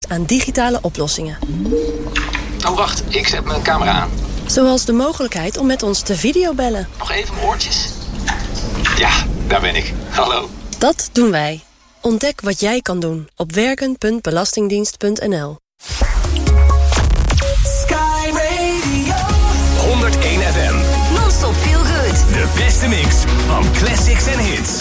aan digitale oplossingen. Oh, wacht. Ik zet mijn camera aan. Zoals de mogelijkheid om met ons te videobellen. Nog even mijn oortjes. Ja, daar ben ik. Hallo. Dat doen wij. Ontdek wat jij kan doen op werken.belastingdienst.nl. Sky Radio 101 FM. Non-stop feel good. De beste mix van classics en hits.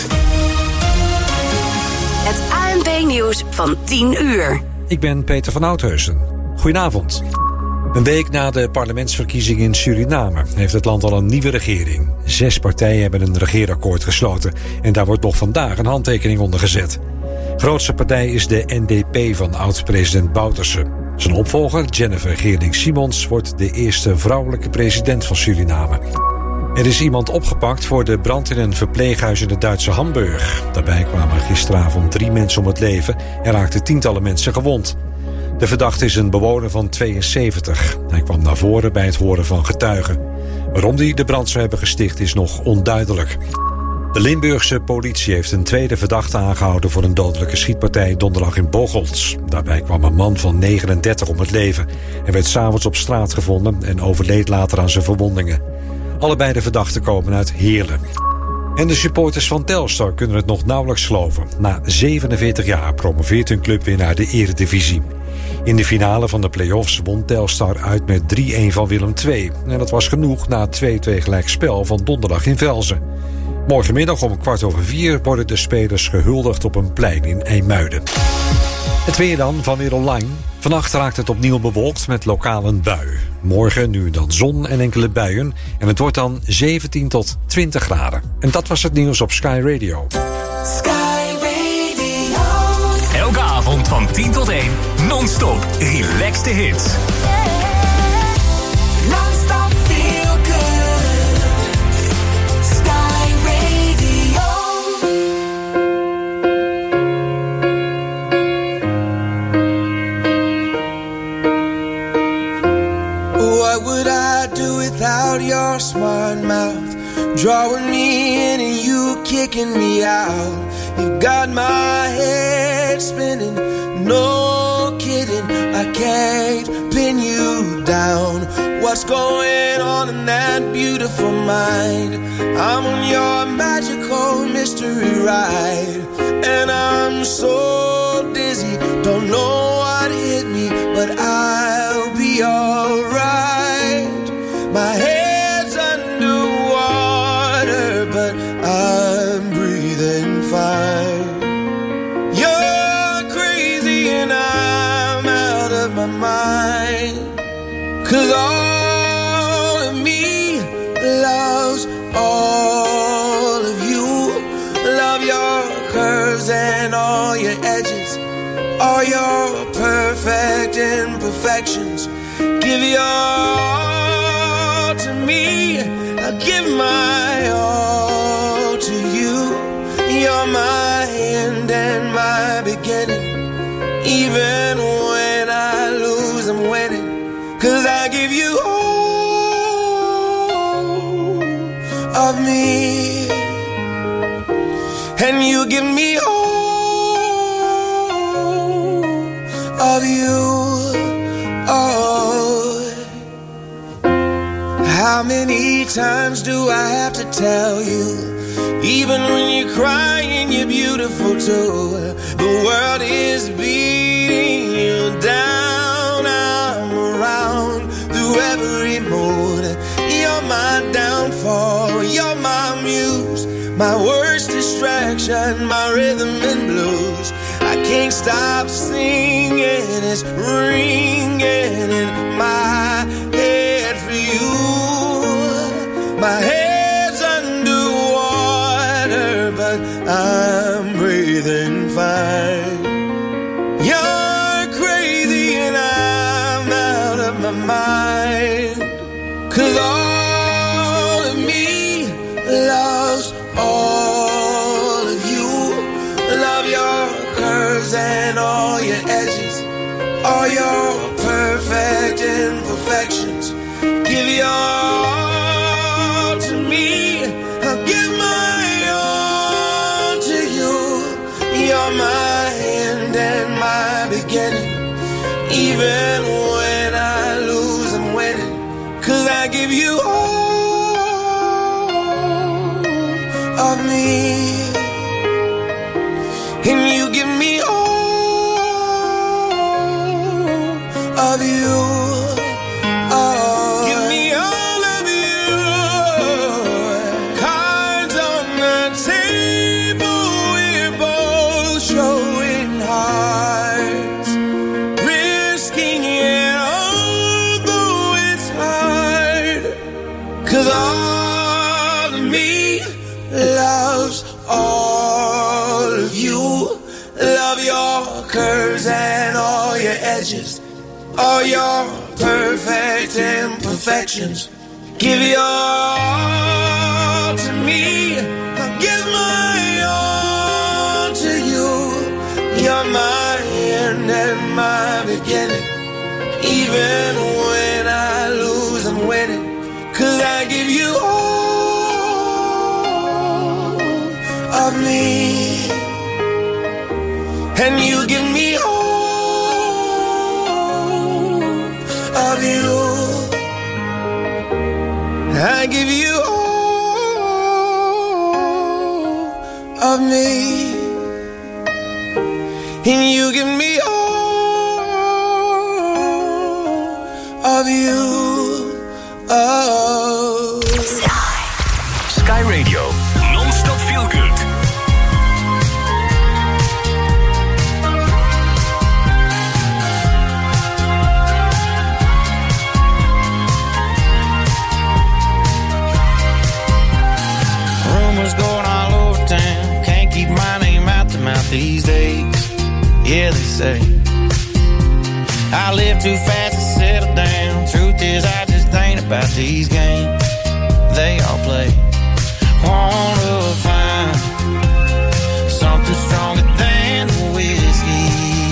Het ANP-nieuws van 10 uur. Ik ben Peter van Oudheusen. Goedenavond. Een week na de parlementsverkiezingen in Suriname heeft het land al een nieuwe regering. 6 partijen hebben een regeerakkoord gesloten en daar wordt nog vandaag een handtekening onder gezet. Grootste partij is de NDP van oud-president Bouterse. Zijn opvolger, Jennifer Geerling-Simons, wordt de eerste vrouwelijke president van Suriname. Er is iemand opgepakt voor de brand in een verpleeghuis in het Duitse Hamburg. Daarbij kwamen gisteravond 3 mensen om het leven en raakten tientallen mensen gewond. De verdachte is een bewoner van 72. Hij kwam naar voren bij het horen van getuigen. Waarom hij de brand zou hebben gesticht is nog onduidelijk. De Limburgse politie heeft een tweede verdachte aangehouden voor een dodelijke schietpartij donderdag in Bocholt. Daarbij kwam een man van 39 om het leven. Hij werd 's avonds op straat gevonden en overleed later aan zijn verwondingen. Allebei de verdachten komen uit Heerlen. En de supporters van Telstar kunnen het nog nauwelijks geloven. Na 47 jaar promoveert hun club weer naar de Eredivisie. In de finale van de play-offs won Telstar uit met 3-1 van Willem II. En dat was genoeg na het 2-2 gelijkspel van donderdag in Velzen. Morgenmiddag om 4:15 worden de spelers gehuldigd op een plein in IJmuiden. Het weer dan van Weer Online. Vannacht raakt het opnieuw bewolkt met lokaal een bui. Morgen nu dan zon en enkele buien. En het wordt dan 17 tot 20 graden. En dat was het nieuws op Sky Radio. Sky Radio. Elke avond van 10 tot 1. Non-stop. Relaxte hits. Non-stop feel good. Sky Radio. What would I do without your smart mouth? Drawing me in and you kicking me out. You've got my head spinning, no kidding, I can't pin you down. What's going on in that beautiful mind? I'm on your magical mystery ride, and I'm so dizzy, don't know what hit me, but I'll be alright. My head's underwater, but I'm breathing fine. You're crazy and I'm out of my mind, 'cause all of me loves all of you. Love your curves and all your edges, all your perfect imperfections. Give your all to me, I'll give my all to you. You're my end and my beginning. Even when I lose, I'm winning, 'cause I give you all of me, and you give me all of you. Oh, how many times do I have to tell you? Even when you're crying, you're beautiful too. The world is beating you down. I'm around through every mood. You're my downfall, you're my muse, my worst distraction, my rhythm and blues. I can't stop singing, it's ringing in my head for you. My head's underwater, but I'm breathing fine. You're crazy and I'm out of my mind, 'cause all of me loves all of you. Love your curves and all your edges, all your perfect imperfections. Give your all to me, I'll give my all to you. You're my end and my beginning. Even when I lose, I'm winning. 'Cause I give you all of me, and you give me all of you. Give me all of you. Cards on the table, we're both showing hearts, risking it although it's hard. 'Cause all of me loves all of you. Love your curves and all your edges, all your perfect imperfections. Give your all to me, I'll give my all to you. You're my end and my beginning. Even when I lose, I'm winning. 'Cause I give you all of me, and you give me all of you. I give you all of me, and you give me all of you. Oh. Sky Radio, non-stop feel good. Rumors going all over town, can't keep my name out the mouth these days. Yeah, they say I live too fast to settle down. Truth is, I just ain't about these games they all play. Wanna find something stronger than the whiskey.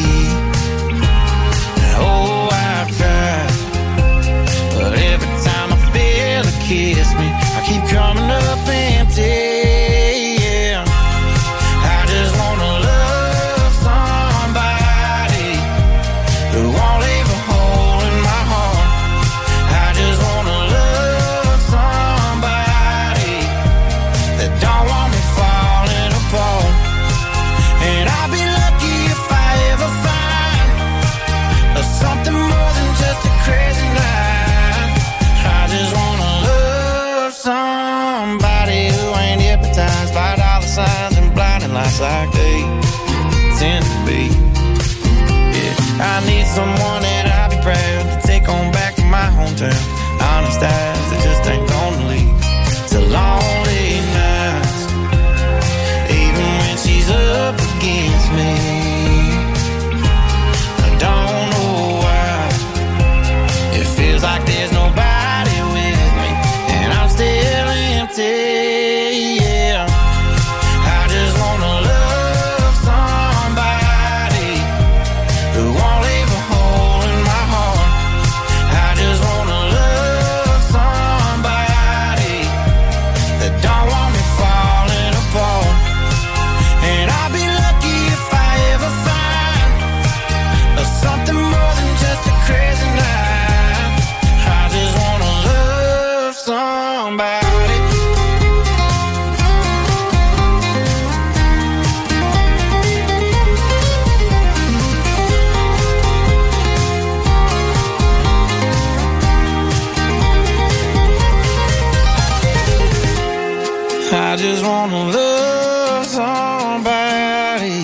Oh, I've tried, but every time I feel it kiss me, I keep coming up empty. Yeah, I just wanna love somebody who won't leave a hole in my heart. I just wanna love somebody that don't want me falling apart. And I'll be lucky if I ever find something more than just a crazy night. I just wanna love somebody who ain't hypnotized by dollar signs and blinding lights like they tend to be. Yeah, I need someone that I'll be proud to take on back to my hometown. Honest eyes that just ain't gonna leave to lonely nights, even when she's up against me. I don't know why it feels like there's nobody with me, and I'm still empty. Yeah, I just wanna love somebody who won't leave a hole in my heart. I just wanna love somebody that don't want me falling apart. And I'll be lucky if I ever find something more than just a crazy night. I just wanna love somebody. I just wanna love somebody.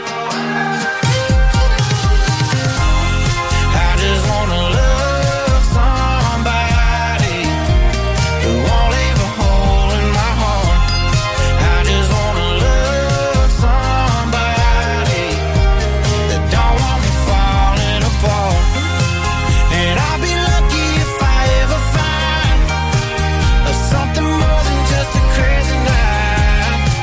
I just wanna love somebody who won't leave a hole in my heart. I just wanna love somebody that don't want me falling apart. And I'll be lucky if I ever find something more than just a crazy night.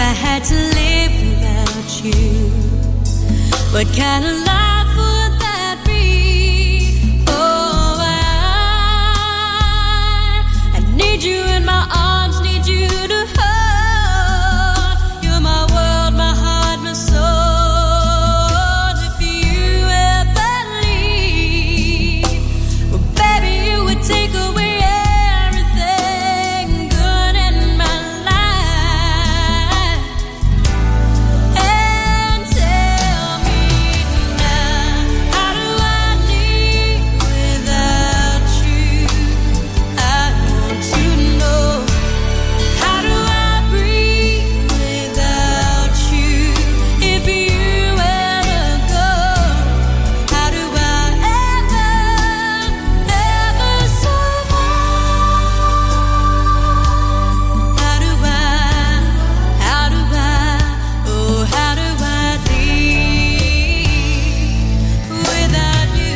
I had to live without you. What kind of life would that be? Oh, I need you in my arms, need you to hold. You're my world, my heart, my soul. If you ever leave, well, baby, you would take away everything good in my life. And tell me now, how do I live without you? I want to know. How do I breathe without you? If you ever go, how do I ever survive? How do I, oh, how do I live without you?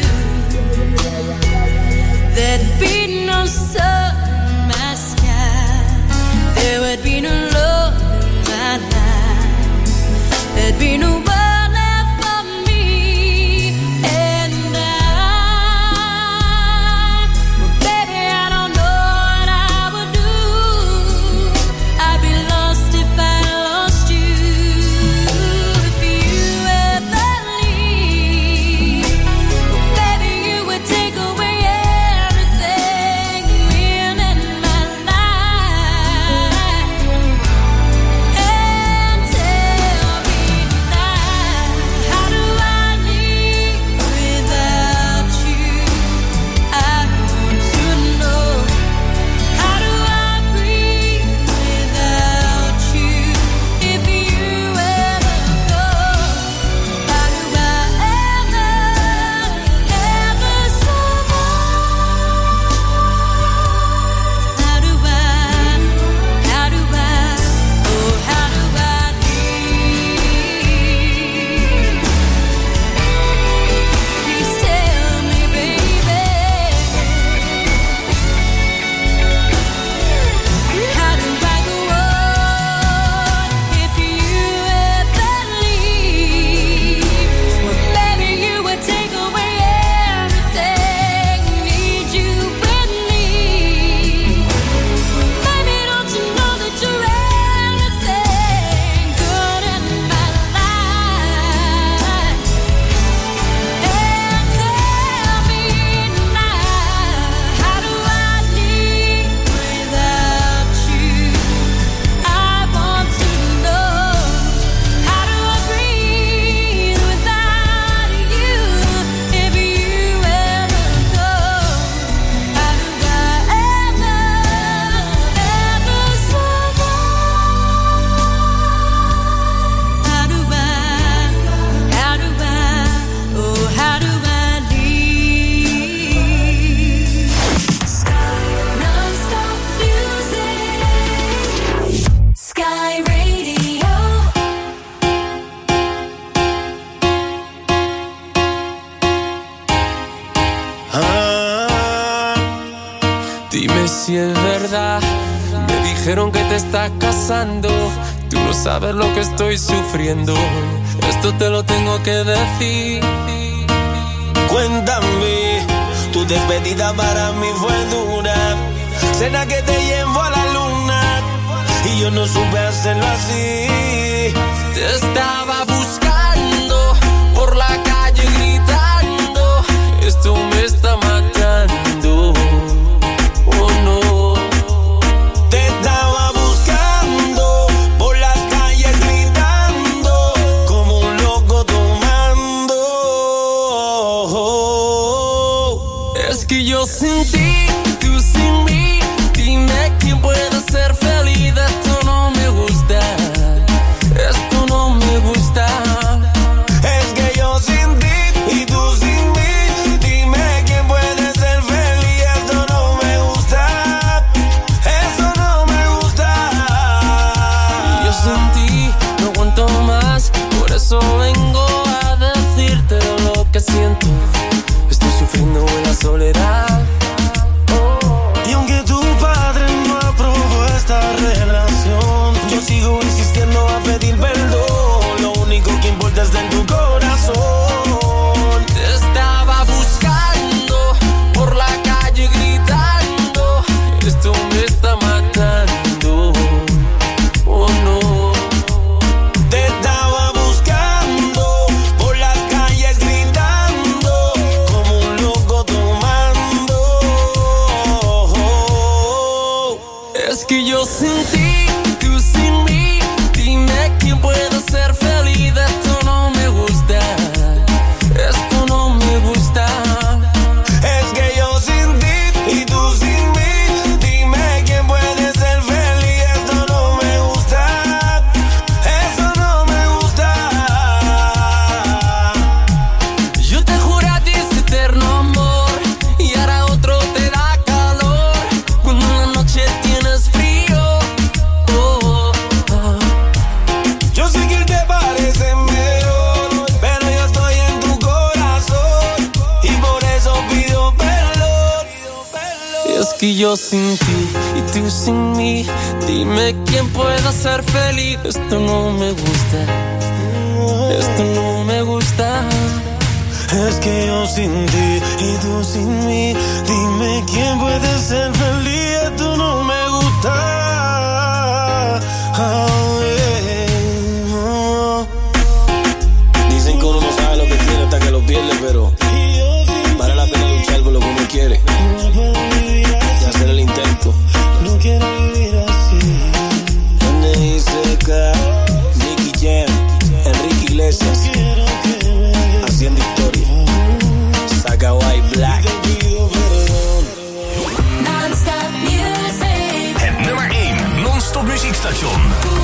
There'd be no sun in my sky. There would be no love in my life. There'd be no world left for me. And well, baby, I don't know what I would do. I'd be lost if I lost you. If you ever leave, well, baby, you would take away everything real in my life. And tell me now, how do I live without you? I want to know. How do I breathe without you? If you ever go, how do I ever survive? How do I, oh, how do I live? Please tell me, baby. How do I go on if you ever leave? Well, baby, you would take away everything. Need you with me. Baby, don't you know that you're everything good in my life? And tell me now, how do I live without you? I want to know. How do I breathe without you? If you ever go, how do I ever survive? How do I, oh, how do I live? Non-stop music, Sky Radio. Dime si es verdad. Me dijeron que te estás casando. Tú no sabes lo que estoy sufriendo. Esto te lo tengo que decir. Cuéntame, tu despedida para mí fue dura. Cena que te llevo a la luna y yo no supe hacerlo así. Te estaba buscando por la calle gritando. Esto me está matando. Oh no. Te estaba buscando por las calles gritando como un loco tomando. Es que yo sin ti, tú sin mí. Dime quién puede ser feliz. Esto no me gusta. Esto no me gusta. yo sin ti y tú sin mí. Dime quién pueda ser feliz. Esto no me gusta. Esto no me gusta. Es que yo sin ti y tú sin mí. Dime quién puede ser feliz. Esto no me gusta. Oh, yeah. Oh. Dicen que uno no sabe lo que tiene hasta que lo pierde, pero vale la pena luchar por lo que uno quiere y hacer el intento. No quiero vivir así. N.I.C.K, Nicky Jam, Enrique Iglesias, haciendo historia. Saga White Black. Non-stop music. Het nummer 1 non-stop muziekstation.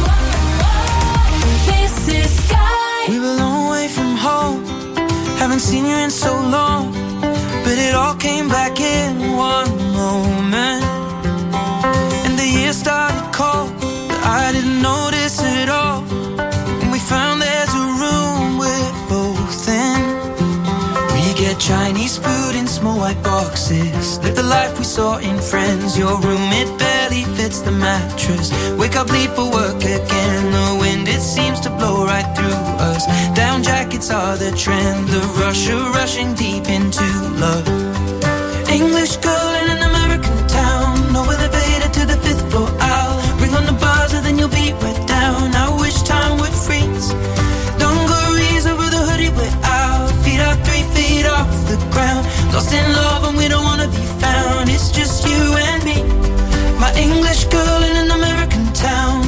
This is Sky. We were a long way from home. Haven't seen you in so long. But it all came back in one moment. And the year started cold, but I didn't notice it all. And we found there's a room we're both in. We get Chinese food in small white boxes. Live the life we saw in Friends. Your room, it barely fits the mattress. Wake up, leave for work again. The wind, it seems to blow right through us. Down jackets are the trend. The rushing deep into love. English girl in an American town. No elevator to the 5th floor. I'll ring on the buzzer, then you'll be right down. I wish time would freeze. Dungarees over the hoodie we're out. Feet are 3 feet off the ground. Lost in love and we don't wanna be found. It's just you and me. My English girl in an American town.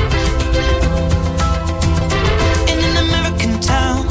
In an American town.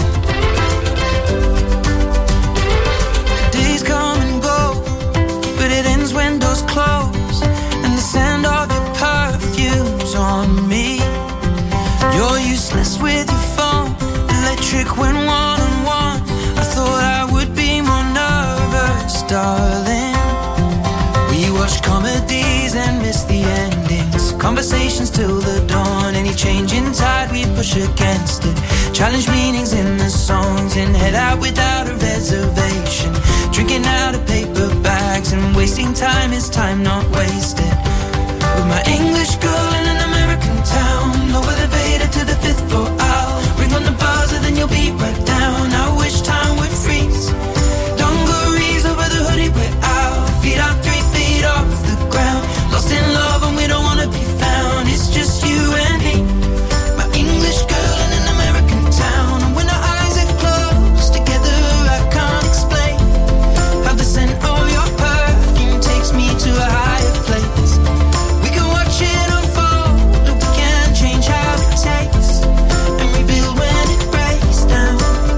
Days come and go, but it ends when doors close. And the scent of your perfume's on me. You're useless with your phone, electric when one-on-one. I thought I would be more nervous, darling. We watch comedies and miss the endings. Conversations till the dawn. Any change in tide, we push against it. Challenge meanings in the songs and head out without a reservation. Drinking out of paper bags and wasting time is time not wasted. With my English girl in an American town. No elevator to the 5th floor. I'll ring on the buzzer, then you'll be right down. I wish time would freeze. Dungarees over the hoodie we're out. Feet are 3 feet off the ground. Lost in love and we don't wanna be found. It's just you and me. My English girl in an American town. And when our eyes are closed together, I can't explain how the scent of your perfume takes me to a higher place. We can watch it unfold, or we can change how it tastes and rebuild when it breaks down.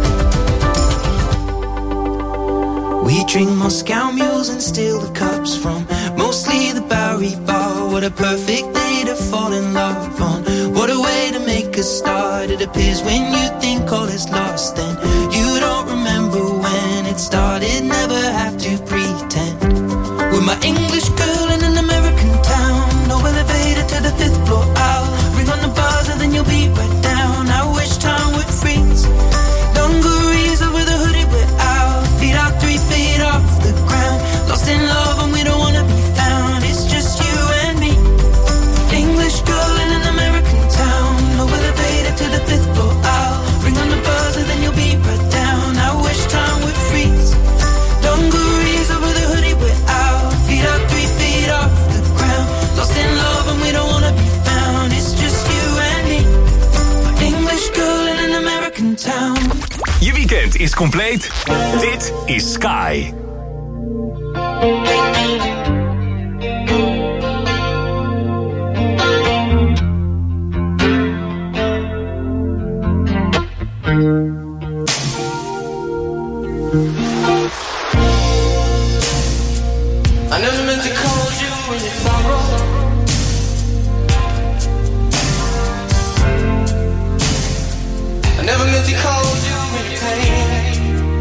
We drink Moscow mules and steal the cups from mostly the Bowery Bar. What a perfect day to fall in love on. What a way to make a start. It appears when you think all is lost, then you don't remember when it started. Never have to pretend. With my English girl in an American town. No elevator to the 5th floor. I'll ring on the buzzer, then you'll be right down. I wish time would freeze. Dungarees over the hoodie we're out. Feet out 3 feet off the ground. Lost in love and we don't wanna be found. It's just you and me. English girl in an American town. No elevator to the 5th floor. I'll ring on the buzzer, then you'll be right down. I wish time would freeze. Dungarees over the hoodie we're out. Feet out 3 feet off the ground. Lost in love and we don't wanna be found. It's just you and me. My English girl in an American town. Je weekend is compleet. Dit is Sky. I never meant to call you when you sorrow. I never meant to call you when you pain.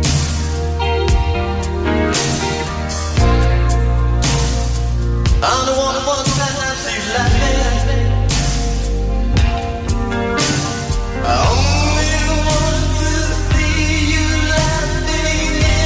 I'm the one who wants to see you laughing. I only want to see you laughing.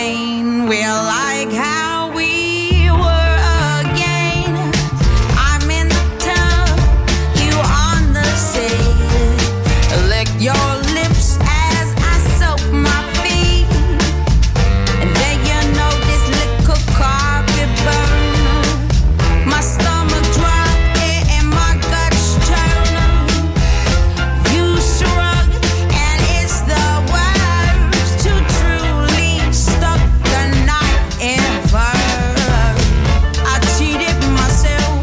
explain. We're like how we were again. I'm in the tub, you on the sea. Lick your lips as I soak my feet. And then you know this little carpet burn. My stomach drop and my guts churn. You shrug and it's the words to truly stuck the knife in first. I cheated myself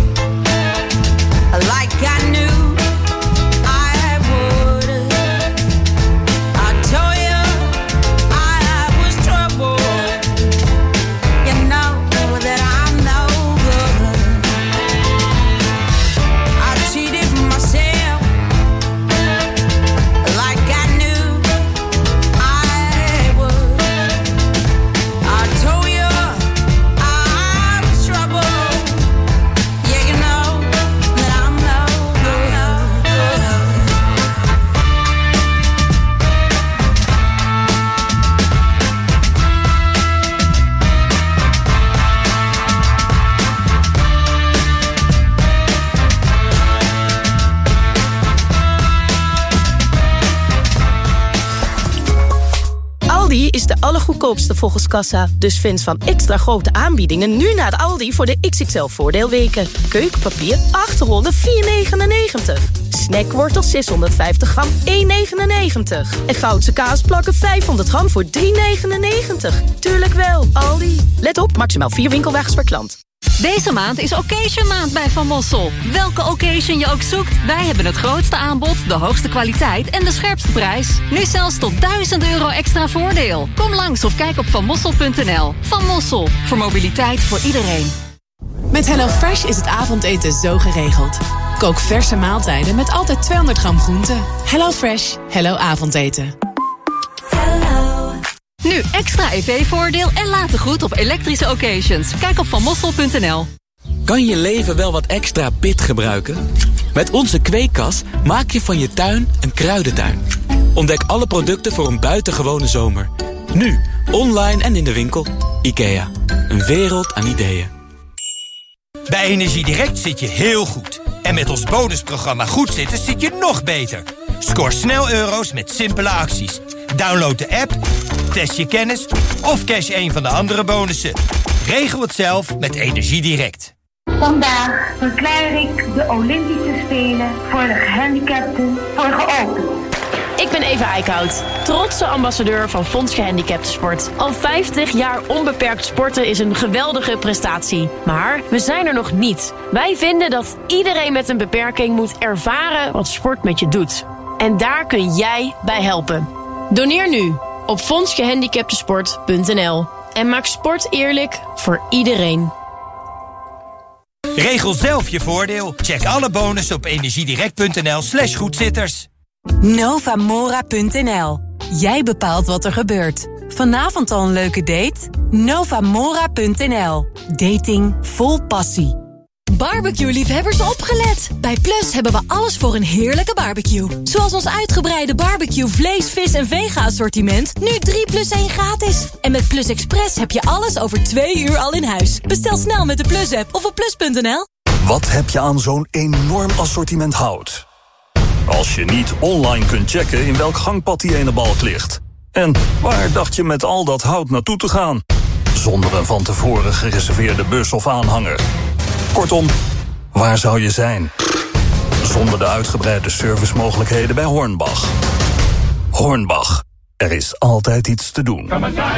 like I knew I would. I told you I was trouble. You know that I'm no good. I cheated myself like I knew I would. I told you I was trouble. Yeah, you know that I'm no good. Aldi is de allergoedkoopste volgens kassa. Dus fans van extra grote aanbiedingen nu naar de Aldi voor de XXL voordeelweken. Keukenpapier 8 rollen 4,99. Snackwortels 650 gram 1,99. En Goudse kaasplakken 500 gram voor 3,99. Tuurlijk wel, Aldi. Let op, maximaal 4 winkelwagens per klant. Deze maand is Occasion maand bij Van Mossel. Welke occasion je ook zoekt, wij hebben het grootste aanbod, de hoogste kwaliteit en de scherpste prijs. Nu zelfs tot €1000 extra voordeel. Kom langs of kijk op vanmossel.nl. Van Mossel, voor mobiliteit voor iedereen. Met HelloFresh is het avondeten zo geregeld. Kook verse maaltijden met altijd 200 gram groente. HelloFresh, hello avondeten. Nu extra EV-voordeel en laat goed op elektrische occasions. Kijk op vanmossel.nl. Kan je leven wel wat extra pit gebruiken? Met onze kweekkas maak je van je tuin een kruidentuin. Ontdek alle producten voor een buitengewone zomer. Nu, online en in de winkel. IKEA, een wereld aan ideeën. Bij Energiedirect zit je heel goed. En met ons bonusprogramma Goed Zitten zit je nog beter. Scoor snel euro's met simpele acties. Download de app, test je kennis of cash een van de andere bonussen. Regel het zelf met Energiedirect. Vandaag verklaar ik de Olympische Spelen voor de gehandicapten voor geopend. Ik ben Eva Eickhout, trotse ambassadeur van Fonds Gehandicaptensport. Al 50 jaar onbeperkt sporten is een geweldige prestatie. Maar we zijn er nog niet. Wij vinden dat iedereen met een beperking moet ervaren wat sport met je doet. En daar kun jij bij helpen. Doneer nu op fondsgehandicaptensport.nl en maak sport eerlijk voor iedereen. Regel zelf je voordeel. Check alle bonussen op energiedirect.nl/goedzitters. Novamora.nl. Jij bepaalt wat er gebeurt. Vanavond al een leuke date? Novamora.nl. Dating vol passie. Barbecue-liefhebbers opgelet! Bij Plus hebben we alles voor een heerlijke barbecue. Zoals ons uitgebreide barbecue vlees, vis en vega-assortiment. Nu 3+1 gratis. En met Plus Express heb je alles over 2 uur al in huis. Bestel snel met de Plus-app of op plus.nl. Wat heb je aan zo'n enorm assortiment hout? Als je niet online kunt checken in welk gangpad die ene balk ligt. En waar dacht je met al dat hout naartoe te gaan? Zonder een van tevoren gereserveerde bus of aanhanger. Kortom, waar zou je zijn? Zonder de uitgebreide servicemogelijkheden bij Hornbach. Hornbach, er is altijd iets te doen.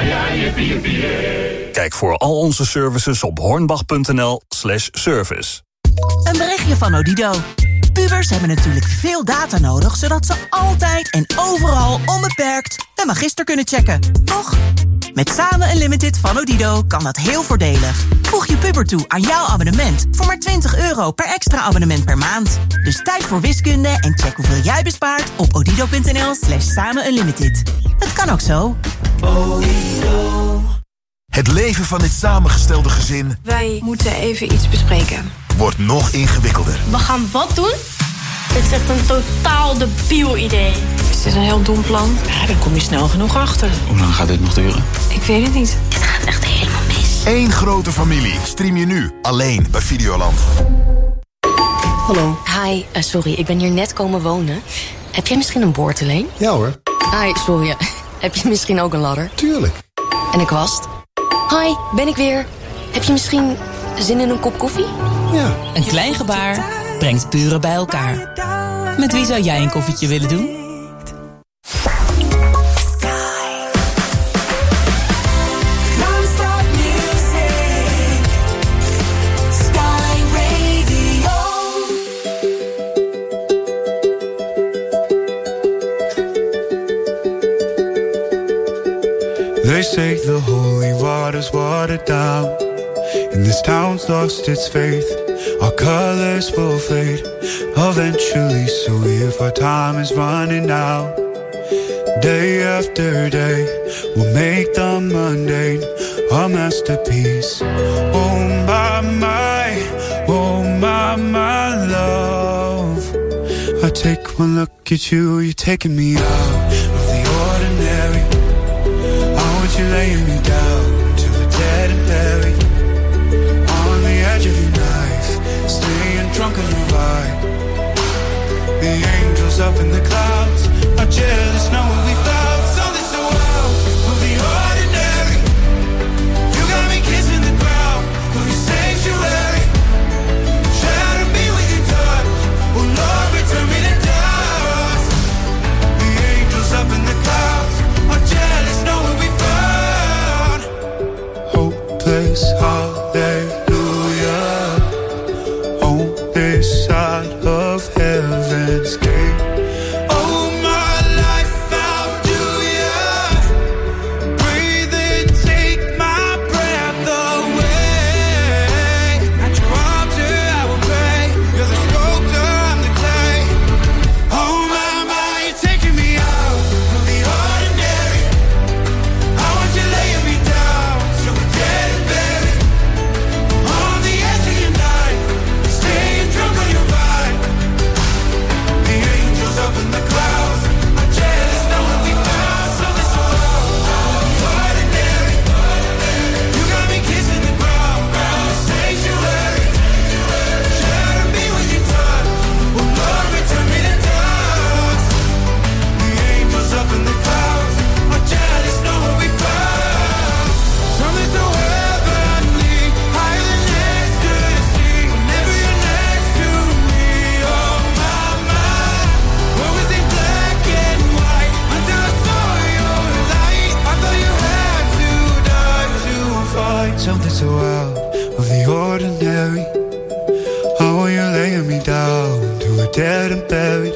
Kijk voor al onze services op hornbach.nl/service. Een berichtje van Odido. Pubers hebben natuurlijk veel data nodig, zodat ze altijd en overal onbeperkt een magister kunnen checken. Toch? Met Samen Unlimited van Odido kan dat heel voordelig. Voeg je puber toe aan jouw abonnement voor maar €20 per extra abonnement per maand. Dus tijd voor wiskunde en check hoeveel jij bespaart op odido.nl/Samen Unlimited. Het kan ook zo. Odido. Het leven van dit samengestelde gezin Wij moeten even iets bespreken. wordt nog ingewikkelder. We gaan wat doen? Dit is echt een totaal debiel idee. Is dit een heel dom plan? Ja, daar kom je snel genoeg achter. Hoe lang gaat dit nog duren? Ik weet het niet. Dit gaat echt helemaal mis. Eén grote familie. Stream je nu alleen bij Videoland. Hallo. Hi, sorry, ik ben hier net komen wonen. Heb jij misschien een boordeleen? Ja hoor. Hi, sorry. Heb je misschien ook een ladder? Tuurlijk. En een kwast? Hi, ben ik weer. Heb je misschien zin in een kop koffie? Ja. Een klein gebaar brengt buren bij elkaar. Met wie zou jij een koffietje willen doen? Non-stop music. Sky Radio. They say the holy water's watered down, and this town's lost its faith. Our colors will fade eventually, so if our time is running out, day after day, we'll make the mundane a masterpiece. Oh my love, I take one look at you, you're taking me out of the ordinary. You laying me down to the dead and buried, on the edge of your knife, staying drunk on your vibe. The angels up in the clouds are jealous knowing we found something so out of the ordinary. You got me kissing the ground of your sanctuary, shadow me with your touch. Oh Lord, return me to dust. The angels up in the clouds are jealous knowing we hallelujah, on this side of heaven's gate. Oh, my life, how do ya? Breathe and take my breath away. At your altar I will pray. You're the sculptor, I'm the clay. Oh my, you're taking me out of the ordinary. I want you laying me down so we're dead and buried, on the edge of your knife, staying drunk on your vibe. The angels up in the clouds are jealous knowing we found something so ordinary. You got me kissing the ground, sanctuary, shadow me with your touch. Oh Lord, return me to dust. The angels up in the clouds are jealous knowing we found something so heavenly, higher than ecstasy. Whenever you're next to me, oh my, what was it black and white until I saw your light? I thought you had to die to find something so out of the ordinary. Oh, you're laying me down to a dead and buried,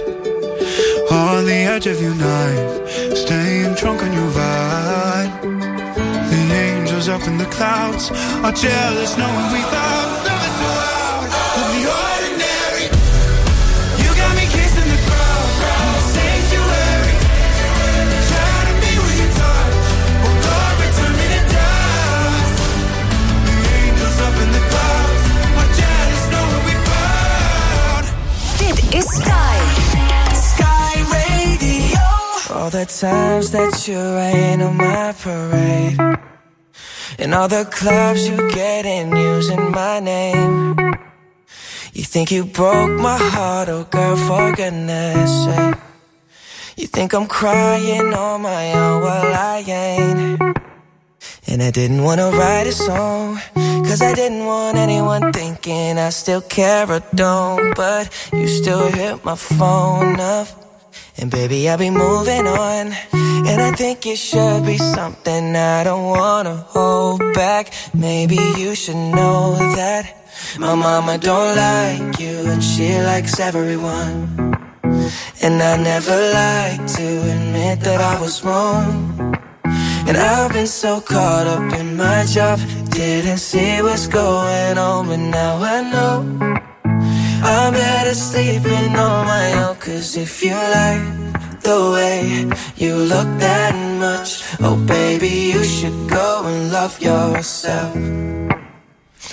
on the edge of your knife, staying drunk on your vibe. The angels up in the clouds are jealous knowing we found something so out of the ordinary. You got me kissing the ground, sanctuary, shadow me with your touch. Oh Lord, return me to dust. The angels up in the clouds are jealous knowing we found. Dit is Sky. Sky Radio. All the times that you rain on my parade, and all the clubs you get in using my name. You think you broke my heart, oh girl, for goodness sake. You think I'm crying on my own, well I ain't. And I didn't wanna write a song, cause I didn't want anyone thinking I still care or don't. But you still hit my phone up, and baby, I'll be moving on. And I think it should be something I don't wanna hold back. Maybe you should know that my mama don't like you, and she likes everyone. And I never like to admit that I was wrong. And I've been so caught up in my job, didn't see what's going on, but now I know I'm better sleeping on my own. Cause if you like the way you look that much, oh baby, you should go and love yourself.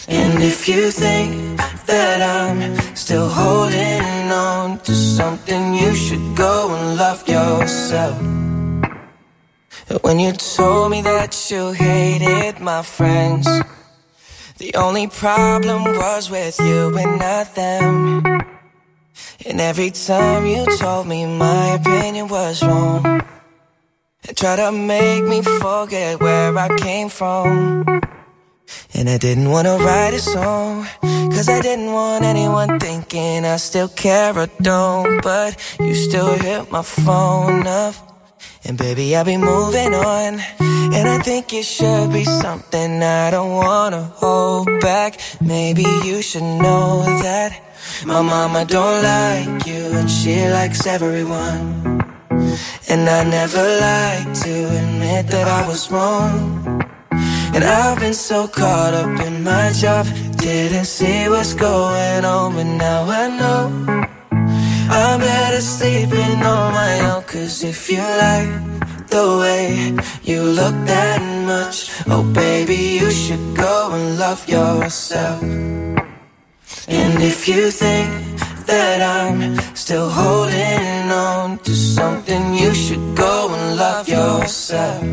And if you think that I'm still holding on to something, you should go and love yourself. When you told me that you hated my friends, the only problem was with you and not them. And every time you told me my opinion was wrong, and tried to make me forget where I came from. And I didn't want to write a song, cause I didn't want anyone thinking I still care or don't. But you still hit my phone up, and baby, I'll be moving on. And I think it should be something I don't wanna hold back. Maybe you should know that my mama don't like you, and she likes everyone. And I never like to admit that I was wrong. And I've been so caught up in my job, didn't see what's going on. But now I know I'm better sleeping on my own. Cause if you like the way you look that much, oh baby, you should go and love yourself. And if you think that I'm still holding on to something, you should go and love yourself.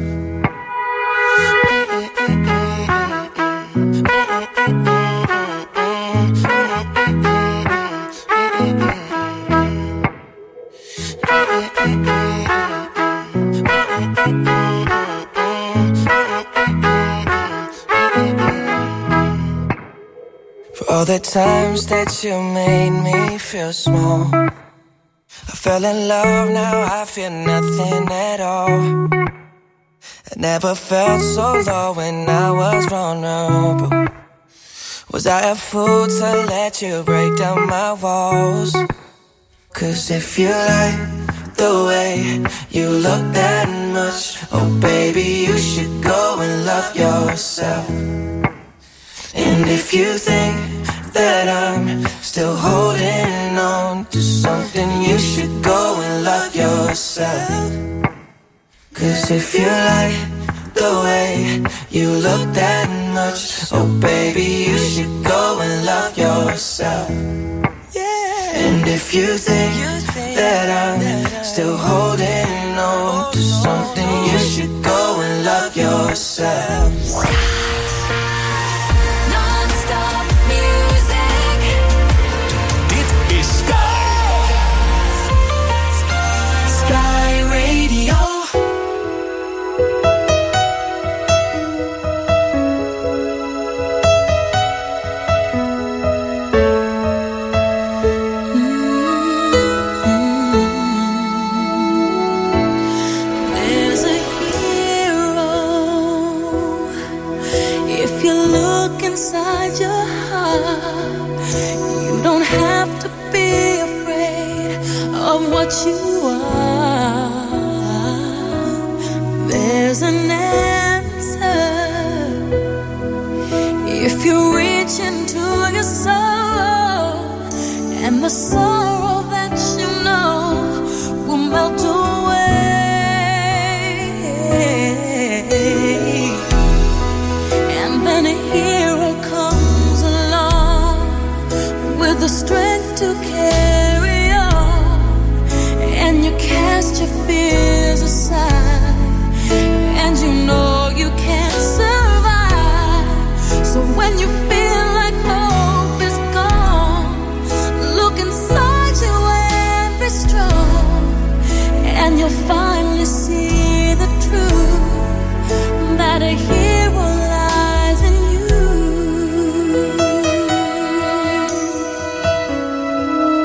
For all the times that you made me feel small, I fell in love, now I feel nothing at all. I never felt so low when I was vulnerable. Was I a fool to let you break down my walls? Cause if you like the way you look that much, oh baby, you should go and love yourself. And if you think that I'm still holding on to something, you should go and love yourself. Cause if you like the way you look that much, oh baby, you should go and love yourself. And if you think that I'm still holding on to something, you should go and love yourself. Non-stop music. Dit is Sky Radio. Inside your heart, you don't have to be afraid of what you are. There's an answer if you reach into your soul, and the sorrow that you know will melt away. And then a hero comes along with the strength to carry on, and you cast your fears aside, and you know you can't survive. So when you feel like hope is gone, look inside you and be strong, and you'll finally see the truth that a hero lies in you.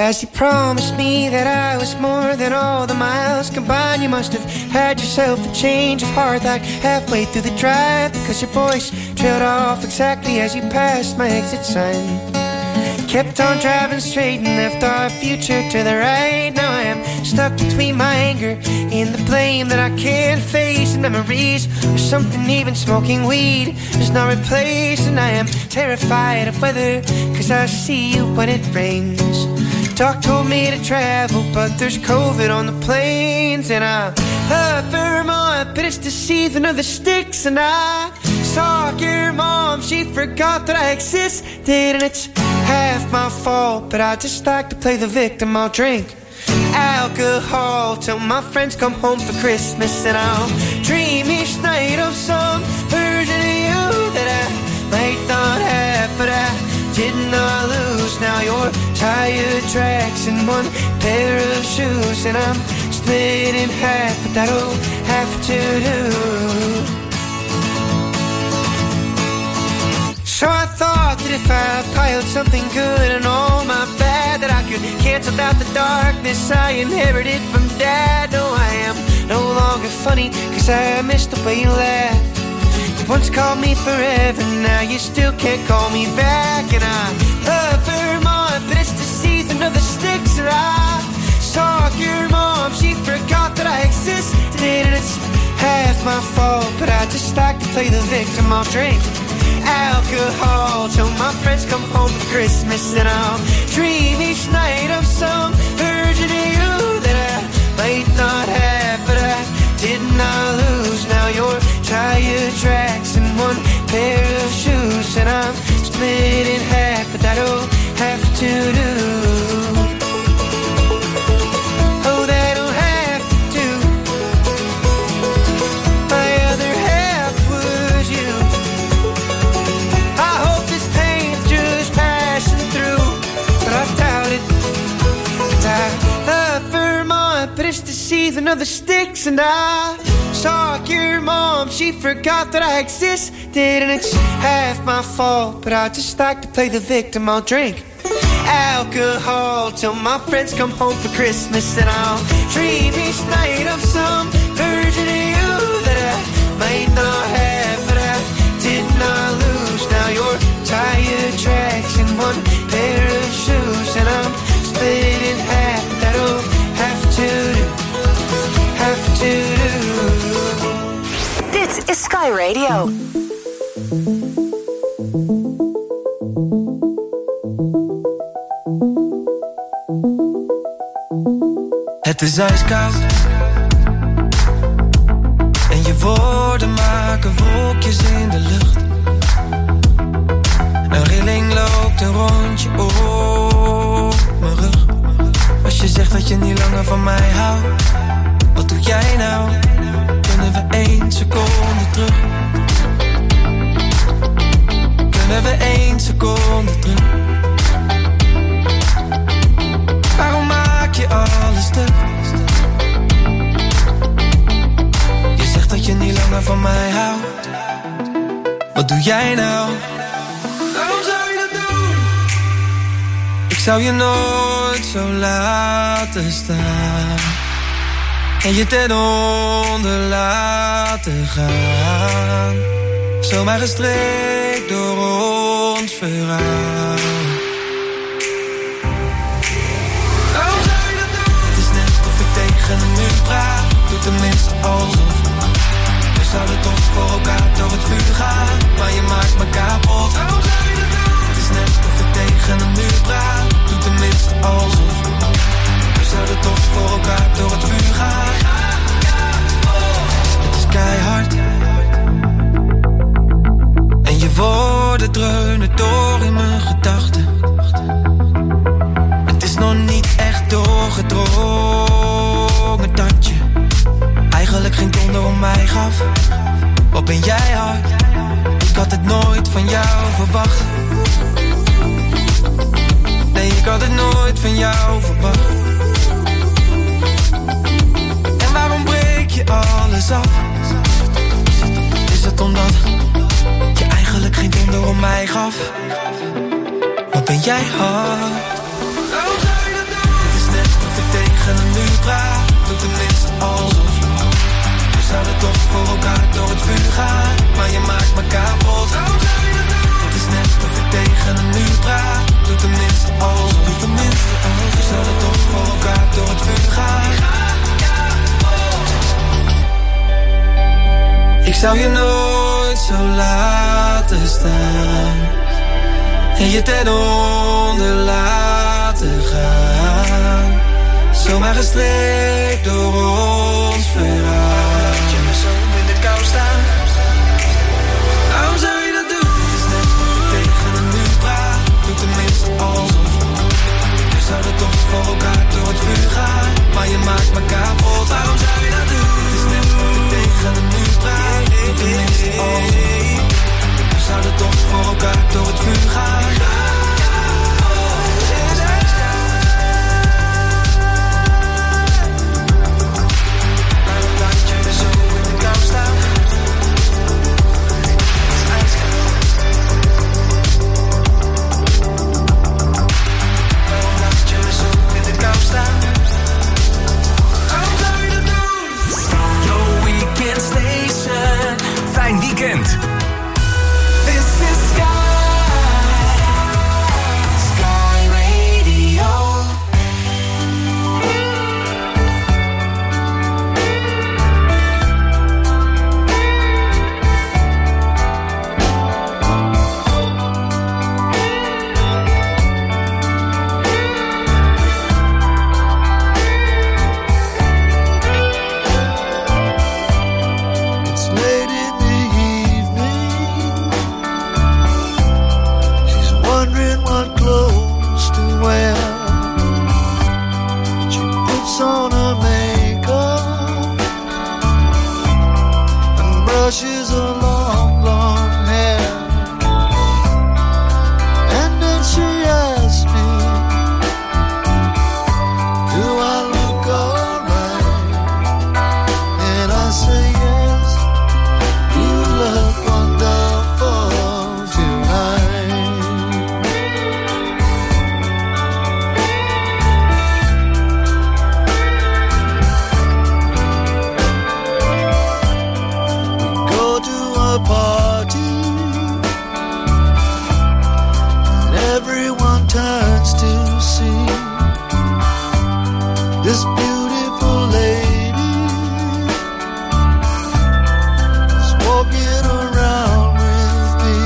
As you promised me that I was more than all the miles combined, you must have had yourself a change of heart like halfway through the drive, because your voice trailed off exactly as you passed my exit sign. Kept on driving straight and left our future to the right. Now I am stuck between my anger and the blame that I can't face, and memories or something even smoking weed does not replace. And I am terrified of weather, cause I see you when it rains. Doc told me to travel, but there's COVID on the planes. And I love Vermont, but it's the season of the sticks. And I saw your mom, she forgot that I existed. And it's half my fault, but I just like to play the victim. I'll drink alcohol till my friends come home for Christmas. And I'll dream each night of some version of you that I might not have, but I did not lose. Now your tire tracks in one pair of shoes, and I'm split in half, but that'll have to do. So I thought that if I piled something good and all my bad, that I could cancel out the darkness I inherited from Dad. No, I am no longer funny, cause I missed the way you laughed. You once called me forever, now you still can't call me back. And I love Vermont, but it's the season of the sticks. And I saw your mom, she forgot that I existed. And it's half my fault, but I just like to play the victim. I'll drink alcohol till my friends come home for Christmas. And I'll dream each night of some version of you that I might not have, but I did not lose. Now your tire tracks in one pair of shoes, and I'm split in half, but that'll have to do. Oh, that'll have to do. My other half was you. I hope this pain's just passing through, but I doubt it. And I love Vermont, but it's the season of the sticks. And I saw your mom, she forgot that I existed. And it's half my fault, but I just like to play the victim. I'll drink alcohol till my friends come home for Christmas. And I'll dream each night of some version of you that I might not have, but I did not lose. Now your tire tracks in one pair of shoes, and I'm split in half. That'll have to do, have to do. Dit is Sky Radio. Het is ijskoud en je woorden maken wolkjes in de lucht. Een rilling loopt een rondje op mijn rug. Als je zegt dat je niet langer van mij houdt, wat doe jij nou? Kunnen we 1 seconde terug? Kunnen we 1 seconde terug? Waarom maak je alles stuk? Je zegt dat je niet langer van mij houdt. Wat doe jij nou? Waarom zou je dat doen? Ik zou je nooit zo laten staan en je ten onder laten gaan. Zomaar gestreekt door ons verhaal. Waarom zou je dat doen? Het is net of ik tegen een muur praat. Doe tenminste alsof. We zouden toch voor elkaar door het vuur gaan, maar je maakt me kapot. Waarom zou je dat doen? Het is net of ik tegen een muur praat. Doe tenminste alsof. We zouden toch voor elkaar door het vuur gaan. Het is keihard en je woorden dreunen door in mijn gedachten. Het is nog niet echt doorgedrongen dat je eigenlijk geen donder om mij gaf. Wat ben jij hard? Ik had het nooit van jou verwacht. Nee, ik had het nooit van jou verwacht. En waarom breek je alles af? Is het omdat je eigenlijk geen donder om mij gaf? Wat ben jij hard? Waarom zou je dat doen? praat, doe tenminste alsof. We zouden toch voor elkaar door het vuur gaan, maar je maakt me kapot. Het is net of ik tegen een muur praat, doe tenminste alsof. We zouden toch voor elkaar door het vuur gaan. Ik zou je nooit zo laten staan en je ten onder laten gaan. Zomaar gestreekt door ons verhaal. Laat je me zo in de kou staan. Waarom zou je dat doen? Het is net of ik tegen een muur praat, doe tenminste alsof. We zouden toch voor elkaar door het vuur gaan, maar je maakt me kapot. Waarom zou je dat doen? Het is net of ik tegen een muur praat, doe tenminste alsof. We zouden toch voor elkaar door het vuur gaan. Fijn weekend. This is Sky Radio. It's late in the evening. She's wondering what clothes to wear. She puts on her makeup and brushes her long blonde hair. And then she asks me, do I look alright? And I say yes, you look wonderful tonight. We go to a party and everyone turns to see this beautiful lady is walking around with me.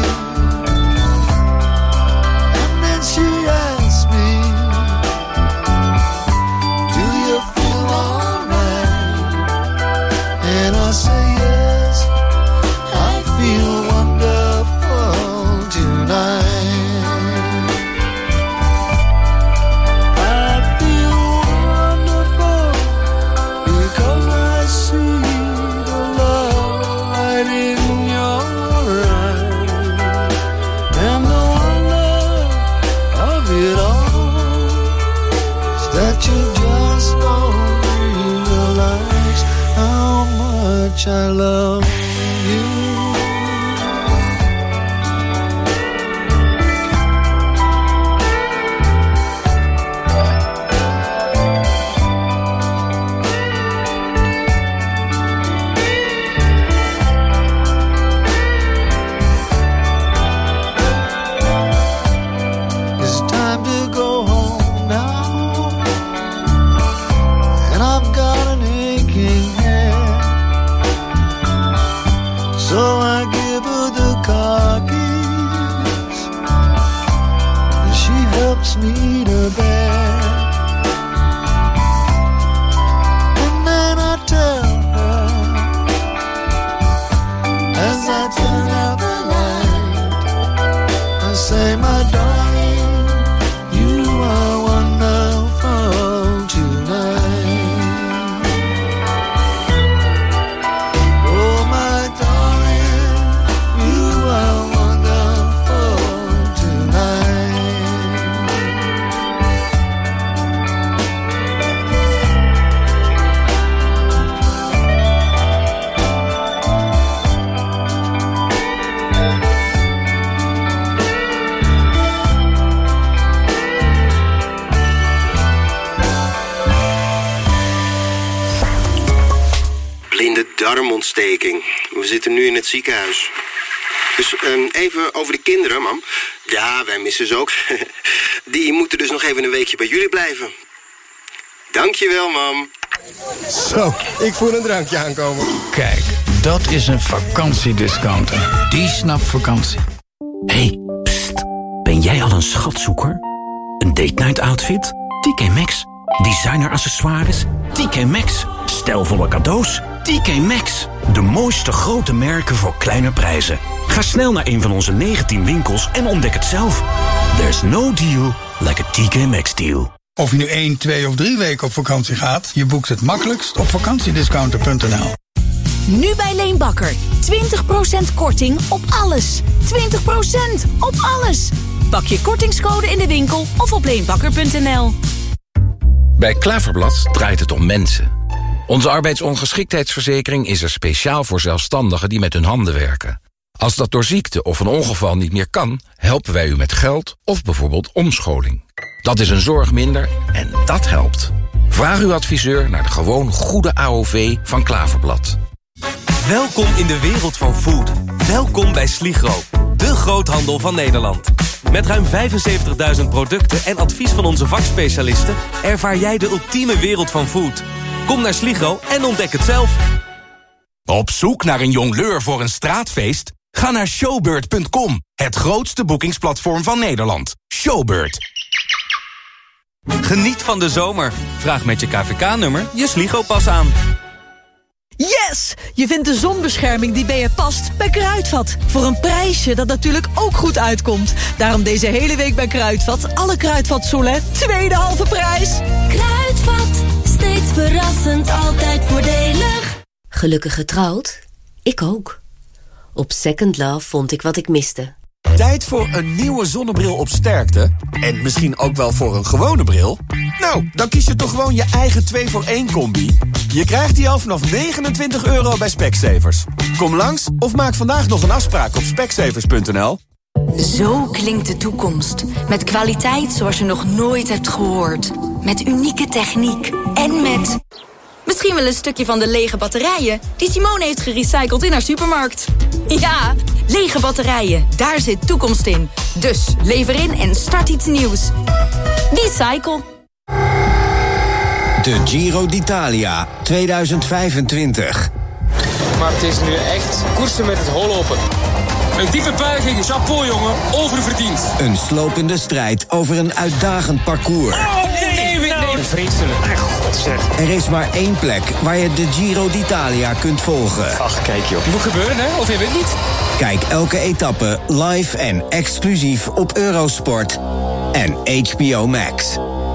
And then she asks me, do you feel alright? And I say yes, I feel wonderful tonight. I feel wonderful because I see the love light in your eyes. And the wonder of it all is that you just don't realize how much I love you. It's time to go home now, and I've got an aching head. So I give her the car keys, and she helps me to bed. And then I tell her, as I turn out the light, I say, my darling, you are wonderful tonight. Oh, my darling, you are wonderful tonight. darmontsteking. We zitten nu in het ziekenhuis. Dus even over de kinderen, mam. Ja, wij missen ze ook. Die moeten dus nog even een weekje bij jullie blijven. Dankjewel, mam. Zo, ik voel een drankje aankomen. Kijk, dat is een vakantiediscounter. Die snapt vakantie. Hey, pst. Ben jij al een schatzoeker? Een date night outfit? TK Maxx. Designer accessoires? TK Maxx. Stijlvolle cadeaus? TK Maxx. De mooiste grote merken voor kleine prijzen. Ga snel naar een van onze 19 winkels en ontdek het zelf. There's no deal like a TK Maxx deal. Of je nu 1, 2 of 3 weken op vakantie gaat, je boekt het makkelijkst op vakantiediscounter.nl. Nu bij Leen Bakker. 20% korting op alles. 20% op alles. Pak je kortingscode in de winkel of op leenbakker.nl. Bij Klaverblad draait het om mensen. Onze arbeidsongeschiktheidsverzekering is er speciaal voor zelfstandigen die met hun handen werken. Als dat door ziekte of een ongeval niet meer kan, helpen wij u met geld of bijvoorbeeld omscholing. Dat is een zorg minder en dat helpt. Vraag uw adviseur naar de gewoon goede AOV van Klaverblad. Welkom in de wereld van food. Welkom bij Sligro, de groothandel van Nederland. Met ruim 75.000 producten en advies van onze vakspecialisten ervaar jij de ultieme wereld van food. Kom naar Sligro en ontdek het zelf. Op zoek naar een jongleur voor een straatfeest? Ga naar showbird.com, het grootste boekingsplatform van Nederland. Showbird. Geniet van de zomer. Vraag met je KVK-nummer je Sligro-pas aan. Yes! Je vindt de zonbescherming die bij je past bij Kruidvat. Voor een prijsje dat natuurlijk ook goed uitkomt. Daarom deze hele week bij Kruidvat. Alle Kruidvat Soleil, tweede halve prijs. Kruidvat, steeds verrassend, altijd voordelig. Gelukkig getrouwd? Ik ook. Op Second Love vond ik wat ik miste. Tijd voor een nieuwe zonnebril op sterkte? En misschien ook wel voor een gewone bril? Nou, dan kies je toch gewoon je eigen 2-voor-1-combi? Je krijgt die al vanaf €29 bij Specsavers. Kom langs of maak vandaag nog een afspraak op specsavers.nl. Zo klinkt de toekomst. Met kwaliteit zoals je nog nooit hebt gehoord. Met unieke techniek. En met... misschien wel een stukje van de lege batterijen die Simone heeft gerecycled in haar supermarkt. Ja, lege batterijen, daar zit toekomst in. Dus lever in en start iets nieuws. Recycle. De Giro d'Italia 2025. Maar het is nu echt koersen met het hol open. Een diepe buiging, chapeau jongen, oververdiend. Een slopende strijd over een uitdagend parcours. Oh nee, vreselijk. God zeg. Er is maar één plek waar je de Giro d'Italia kunt volgen. Ach, kijk joh. Moet gebeuren hè, of je weet niet. Kijk elke etappe live en exclusief op Eurosport en HBO Max.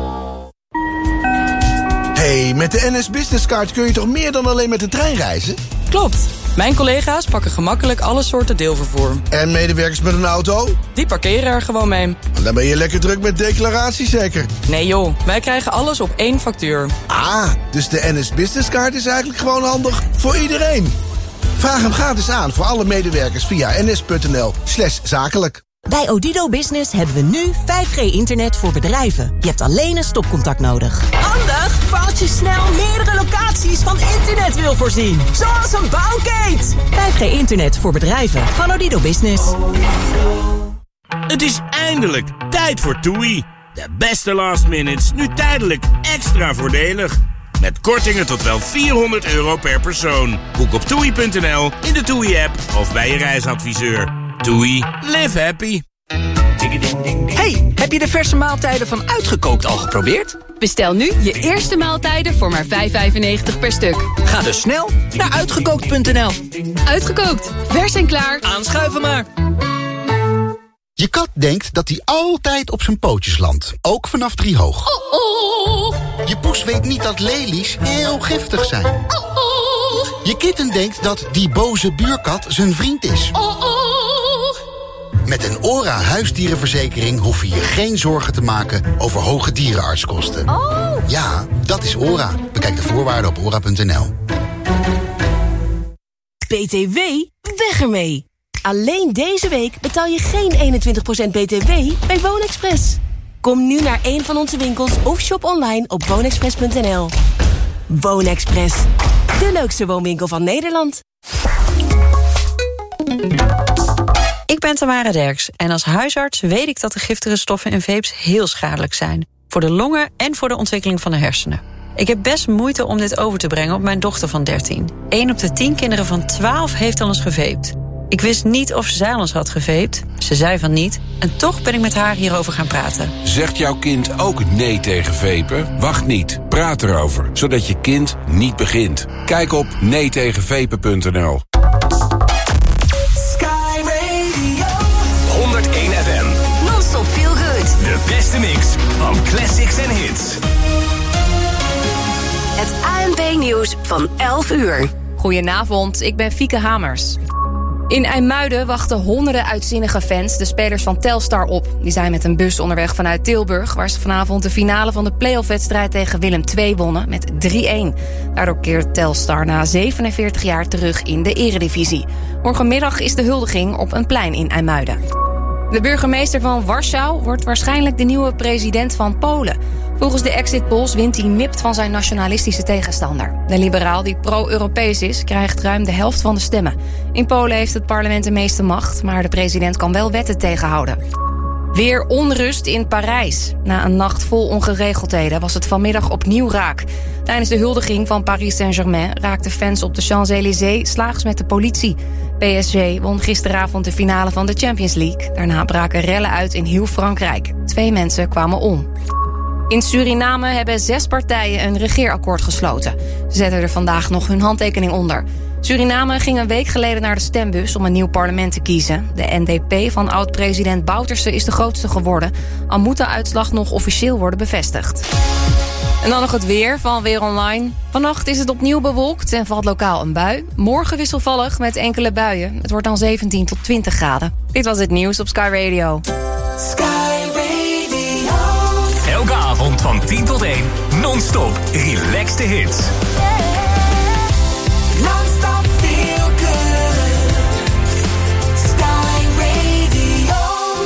Hey, met de NS Business Card kun je toch meer dan alleen met de trein reizen? Klopt. Mijn collega's pakken gemakkelijk alle soorten deelvervoer. En medewerkers met een auto? Die parkeren er gewoon mee. Dan ben je lekker druk met declaratie zeker? Nee joh, wij krijgen alles op één factuur. Ah, dus de NS Business Card is eigenlijk gewoon handig voor iedereen. Vraag hem gratis aan voor alle medewerkers via ns.nl/zakelijk. Bij Odido Business hebben we nu 5G-internet voor bedrijven. Je hebt alleen een stopcontact nodig. Handig voor als je snel meerdere locaties van internet wil voorzien. Zoals een bouwkeet. 5G-internet voor bedrijven van Odido Business. Het is eindelijk tijd voor TUI. De beste last minutes, nu tijdelijk extra voordelig. Met kortingen tot wel €400 per persoon. Boek op TUI.nl, in de TUI-app of bij je reisadviseur. TUI, live happy. Hey, heb je de verse maaltijden van Uitgekookt al geprobeerd? Bestel nu je eerste maaltijden voor maar €5,95 per stuk. Ga dus snel naar uitgekookt.nl. Uitgekookt, vers en klaar. Aanschuiven maar. Je kat denkt dat hij altijd op zijn pootjes landt, ook vanaf 3 hoog. Je poes weet niet dat lelies heel giftig zijn. Je kitten denkt dat die boze buurkat zijn vriend is. Met een ORA huisdierenverzekering hoef je je geen zorgen te maken over hoge dierenartskosten. Ja, dat is ORA. Bekijk de voorwaarden op ora.nl. BTW? Weg ermee! Alleen deze week betaal je geen 21% BTW bij Woonexpress. Kom nu naar een van onze winkels of shop online op woonexpress.nl. Woonexpress. De leukste woonwinkel van Nederland. Ik ben Tamara Derks en als huisarts weet ik dat de giftige stoffen in vapes heel schadelijk zijn. Voor de longen en voor de ontwikkeling van de hersenen. Ik heb best moeite om dit over te brengen op mijn dochter van 13. 1 op de 10 kinderen van 12 heeft al eens gevaped. Ik wist niet of zij al eens had gevaped. Ze zei van niet. En toch ben ik met haar hierover gaan praten. Zegt jouw kind ook nee tegen vapen? Wacht niet. Praat erover, zodat je kind niet begint. Kijk op neetegenvapen.nl. Sky Radio 101 FM. Non-stop feel good. De beste mix van classics en hits. Het ANP-nieuws van 11 uur. Goedenavond, ik ben Fieke Hamers. In IJmuiden wachten honderden uitzinnige fans de spelers van Telstar op. Die zijn met een bus onderweg vanuit Tilburg, waar ze vanavond de finale van de play-off-wedstrijd tegen Willem II wonnen met 3-1. Daardoor keert Telstar na 47 jaar terug in de eredivisie. Morgenmiddag is de huldiging op een plein in IJmuiden. De burgemeester van Warschau wordt waarschijnlijk de nieuwe president van Polen. Volgens de exit polls wint hij nipt van zijn nationalistische tegenstander. De liberaal, die pro-Europees is, krijgt ruim de helft van de stemmen. In Polen heeft het parlement de meeste macht, maar de president kan wel wetten tegenhouden. Weer onrust in Parijs. Na een nacht vol ongeregeldheden was het vanmiddag opnieuw raak. Tijdens de huldiging van Paris Saint-Germain raakten fans op de Champs-Élysées slaags met de politie. PSG won gisteravond de finale van de Champions League. Daarna braken rellen uit in heel Frankrijk. 2 mensen kwamen om. In Suriname hebben 6 partijen een regeerakkoord gesloten. Ze zetten er vandaag nog hun handtekening onder. Suriname ging een week geleden naar de stembus om een nieuw parlement te kiezen. De NDP van oud-president Bouterse is de grootste geworden. Al moet de uitslag nog officieel worden bevestigd. En dan nog het weer van Weer Online. Vannacht is het opnieuw bewolkt en valt lokaal een bui. Morgen wisselvallig met enkele buien. Het wordt dan 17 tot 20 graden. Dit was het nieuws op Sky Radio. Sky Radio. Elke avond van 10 tot 1. Non-stop. Relaxed hits. Non-stop feel good. Sky Radio.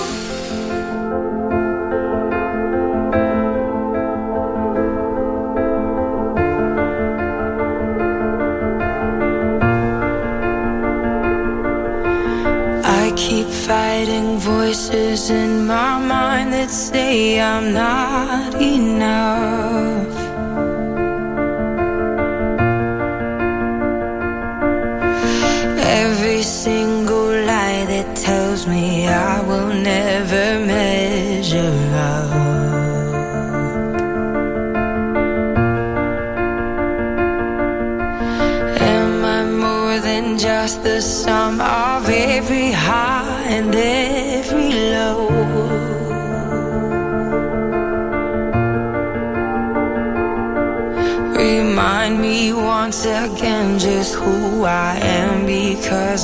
I keep fighting voices in my mind that say I'm not enough. Every single lie that tells me I will never measure up. Am I more than just the sum of every high and every low? Remind me once again just who I am, because